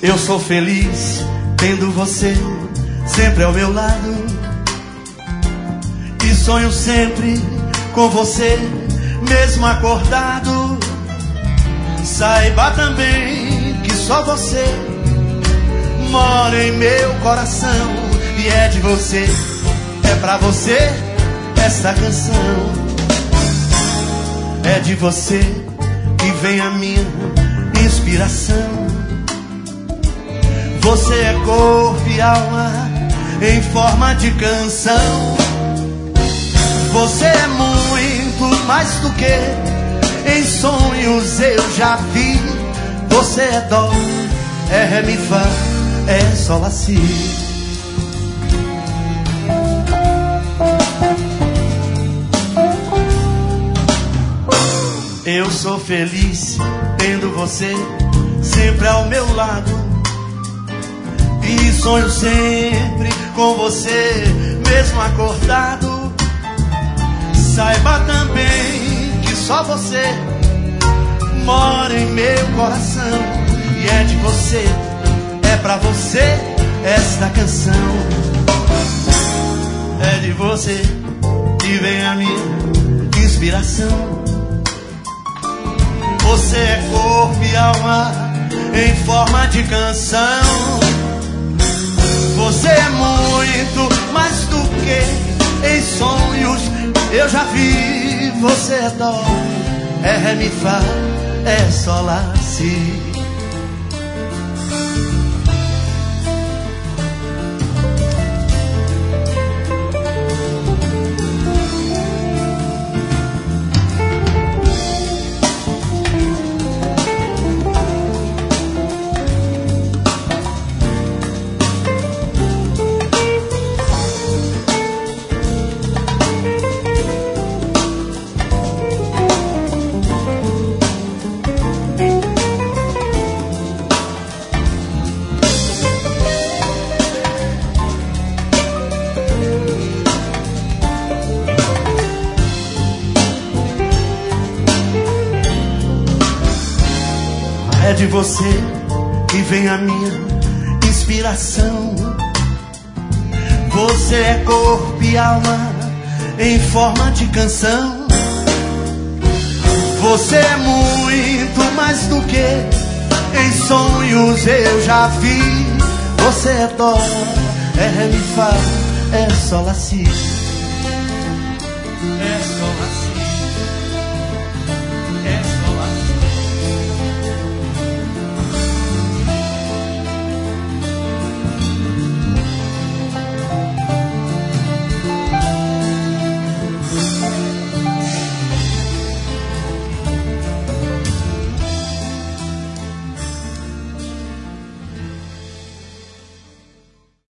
Eu sou feliz tendo você sempre ao meu lado, e sonho sempre com você, mesmo acordado. Saiba também que só você mora em meu coração, e é de você, é pra você esta canção. É de você que vem a minha inspiração. Você é corpo e alma em forma de canção. Você é muito mais do que em sonhos eu já vi. Você é dó, é ré, mi, fá, é sol, lá, si. Eu sou feliz tendo você sempre ao meu lado, e sonho sempre com você, mesmo acordado. Saiba também que só você mora em meu coração, e é de você, é pra você esta canção. É de você que vem a minha inspiração. Você é corpo e alma em forma de canção. Você é muito mais do que em sonhos eu já vi. Você é dó, é ré, mi, fá, é sol, lá, si. É de você que vem a minha inspiração. Você é corpo e alma em forma de canção. Você é muito mais do que em sonhos eu já vi. Você é dó, é ré, mi, fá, é sol, lá, si.